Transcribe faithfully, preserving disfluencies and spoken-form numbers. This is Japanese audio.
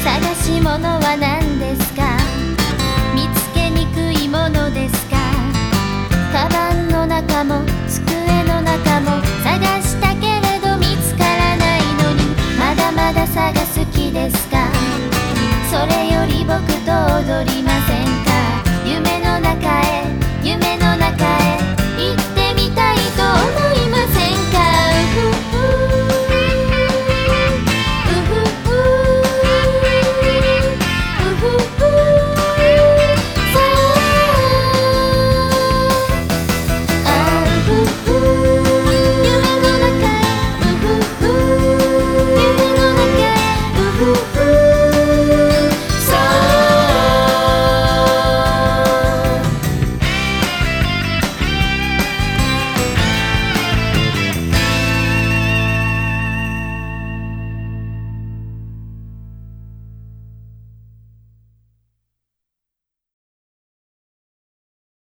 探し物は何ですか？見つけにくいものですか？カバンの中も